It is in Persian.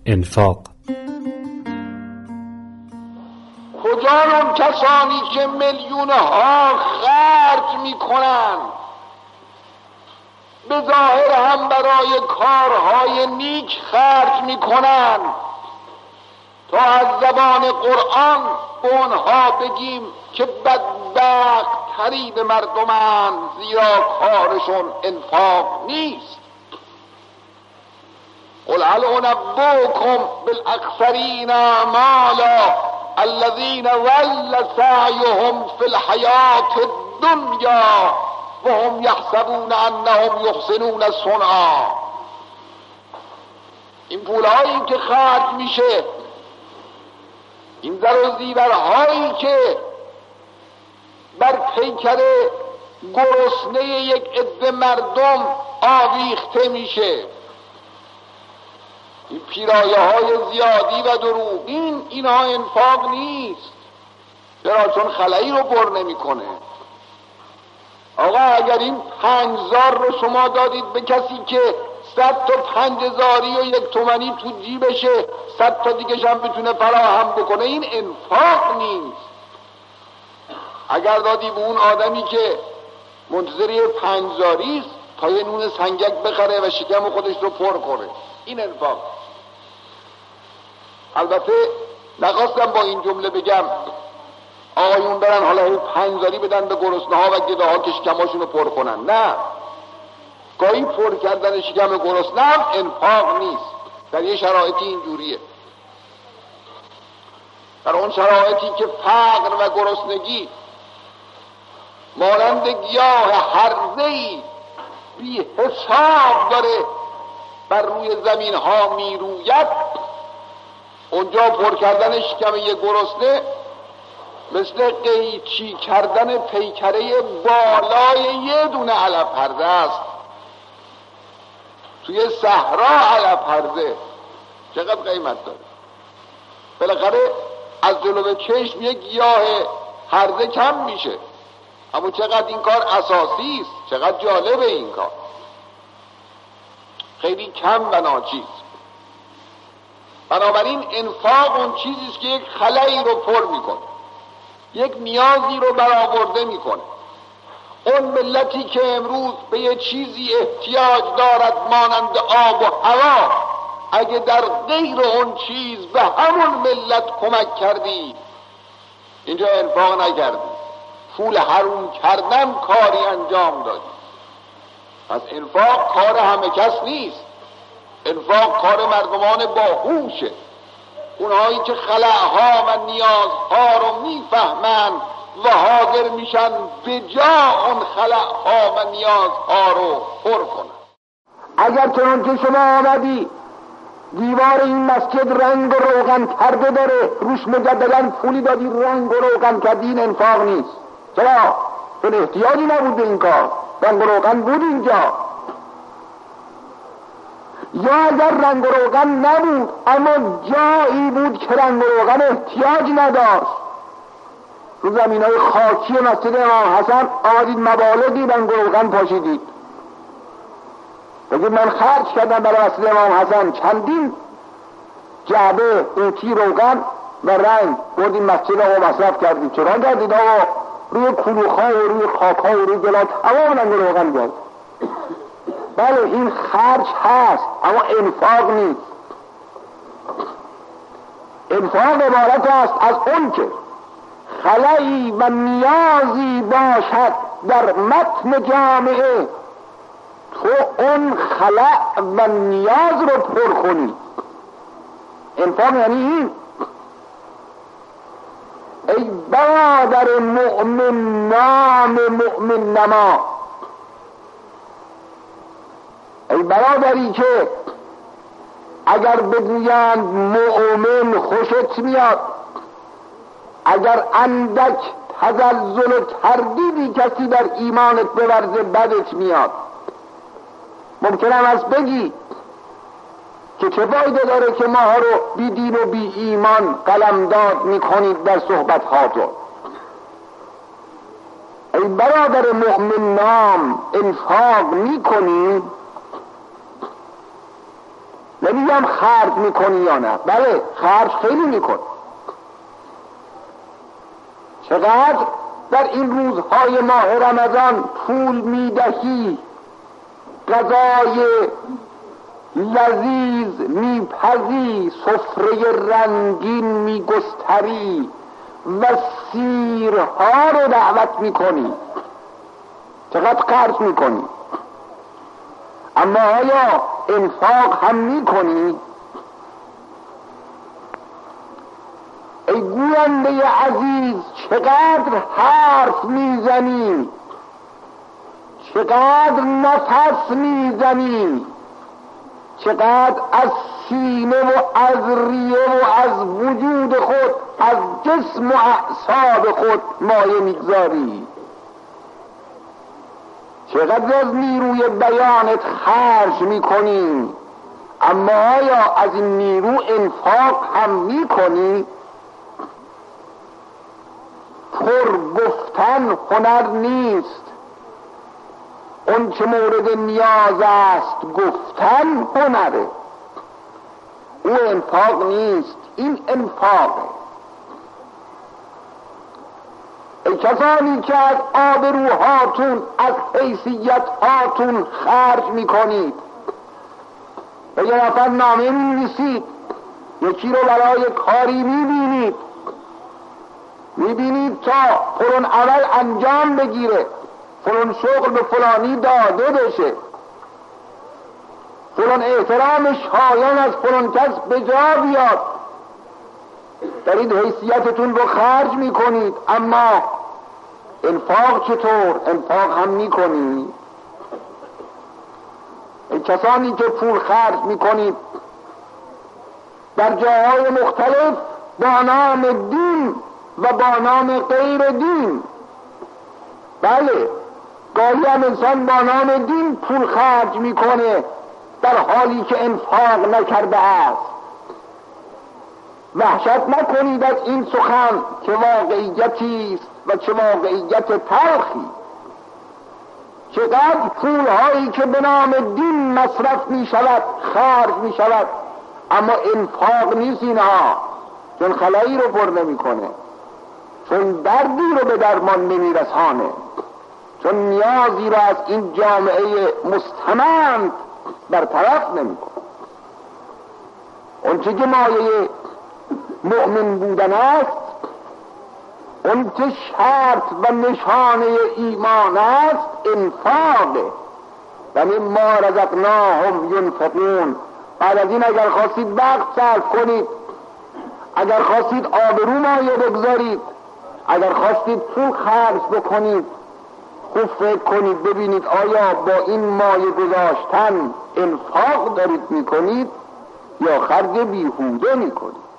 انفاق. کجا اون کسانی که میلیون‌ها خرج میکنن به ظاهر هم برای کارهای نیک خرج میکنن تا از زبان قرآن به اونها بگیم که بدبخت ترین مردمند، زیرا کارشون انفاق نیست. قل هل انبئکم بالاخسرین اعمالا الذین ضل سعیهم فی الحیاة الدنیا وهم یحسبون انهم یحسنون صنعا. این پولهایی که خرج میشه، این زر و زیورهایی که بر پیکر گرسنه یک عده مردم آویخته میشه، این پیرایه های زیادی و دروغین، اینها انفاق نیست. چرا؟ چون خلایی رو پر نمیکنه. آقا اگر این 5000 رو شما دادید به کسی که 100 تا 5000 و 1 تومانی تو جیبشه، 100 تا دیگه هم بتونه فراهم بکنه، این انفاق نیست. اگر دادی به اون آدمی که منتظر 5000 است تا یه نون سنگک بخره و شکم خودش رو پر کنه، این انفاق. البته نخواستم با این جمله بگم آقایون برن حالا 5000 بدن به گرسنه ها و گده ها که شکماشون رو پر کنن. نه، گاهی پر کردن شکم گرسنه هم انفاق نیست. در یه شرایطی اینجوریه، در اون شرایطی که فقر و گرسنگی مانند گیاه هرزه‌ای بی حساب داره بر روی زمین ها می روید، اونجا پر کردن شکم یه گرسنه مثل قیچی کردن پیکره بالای یه دونه علف هرزه است. توی صحرا علف هرزه چقدر قیمت داره؟ بالاخره از جلو چشم یه گیاه هرزه کم میشه، اما چقدر این کار اساسی است، چقدر جالبه این کار، خیلی کم و ناچیز. بنابراین انفاق اون چیزی است که یک خلایی رو پر میکنه، یک نیازی رو برآورده میکنه. اون ملتی که امروز به یه چیزی احتیاج دارد مانند آب و هوا، اگه در غیر اون چیز به همون ملت کمک کردی، اینجا انفاق نکردی، پول حروم کردن کاری انجام دادی. پس انفاق کار همه کس نیست، انفاق کار مردمان باهوشه، اونهایی که خلأها و نیازها رو میفهمند و حاضر میشن به جا اون خلأها و نیازها رو پر کنن. اگر چنانکه شما آمدی دیوار این مسجد رنگ و روغن کرده داره، روش مجددا پولی دادی رنگ و روغن کردی، این انفاق نیست. چرا؟ چون احتیاجی نبود به این کار، رنگ و روغن بود اینجا. یا اگر رنگ و روغن نبود اما جایی بود که رنگ و روغن احتیاج نداشت، رو زمینای خاکی مسجد امام حسن آمدید مبالغی رنگ و روغن پاشیدید، بگید من خرج کردم برای مسجد امام حسن چندین جعبه قوطی روغن و رنگ، بردیم مسجد آقا مصرف کردیم. چرا کردید آقا؟ روی کلوخ‌ها و روی خاک‌ها و روی گلات تمام رنگ و روغن بود. بله این خرج هست اما انفاق نیست. انفاق عبارت است از اون که خلایی و نیازی باشد در متن جامعه، تو اون خلأ و نیاز رو پر کنی. انفاق یعنی این. ای برادر مؤمن نام مؤمن نما، ای برادری که اگر بگویند مؤمن خوشت میاد، اگر اندک تزلزل و تردیدی کسی در ایمانت بورزه بدت میاد. ممکنم از بگی که چه فایده داره که ماها رو بی دین و بی ایمان قلمداد میکنید در صحبت هاتون. ای برادر مؤمن نام انفاق میکنید، نبی نمیگم خرج میکنی یا نه، بله خرج خیلی میکن. چقدر در این روزهای ماه رمضان پول میدهی، غذای لذیذ میپزی، سفره رنگین میگستری و سیرها رو دعوت میکنی، چقدر خرج میکنی. اما آیا انفاق هم میکنی؟ ای گوینده عزیز، چقدر حرف میزنی، چقدر نفس میزنی، چقدر از سینه و از ریه و از وجود خود، از جسم و اعصاب خود مایه میگذاری، چقدر از نیروی بیانت خرج میکنی. اما آیا از این نیرو انفاق هم میکنی؟ پر گفتن هنر نیست، اون چه مورد نیاز است گفتن هنره. او انفاق نیست، این انفاقه. ای کسانی که از آبروهاتون، از حیثیتهاتون خرج میکنید، به یه نفر نامه می‌نویسید، یکی رو برای کاری میبینید تا فلان عمل انجام بگیره، فلان شغل به فلانی داده بشه، فلان احترام شایان از فلان کس به جا بیاد، دارید حیثیتتون رو خرج میکنید. اما انفاق چطور؟ انفاق هم میکنید؟ کسانی که پول خرج میکنید در جاهای مختلف با نام دین و با نام غیر دین، بله گاهی هم انسان با نام دین پول خرج میکنه در حالی که انفاق نکرده است. وحشت نکنید از این سخن که واقعیتی است و چه واقعیت تلخی. چقدر پول هایی که به نام دین مصرف می شود، خرج می شود، اما انفاق نیست اینها، چون خلایی رو پر نمی کنه، چون دردی رو به درمان نمی رسانه، چون نیازی رو از این جامعه مستمند برطرف نمی کنه. اون چه که مایه مؤمن بودن است، اون که شرط و نشانه ایمان است، انفاقه. یعنی ما رزقناهم ینفقون. بعد از این اگر خواستید وقت صرف کنید، اگر خواستید آبرو مایه بگذارید، اگر خواستید پول خرج بکنید، خوب فکر کنید ببینید آیا با این مایه گذاشتن انفاق دارید میکنید یا خرج بیهوده میکنید.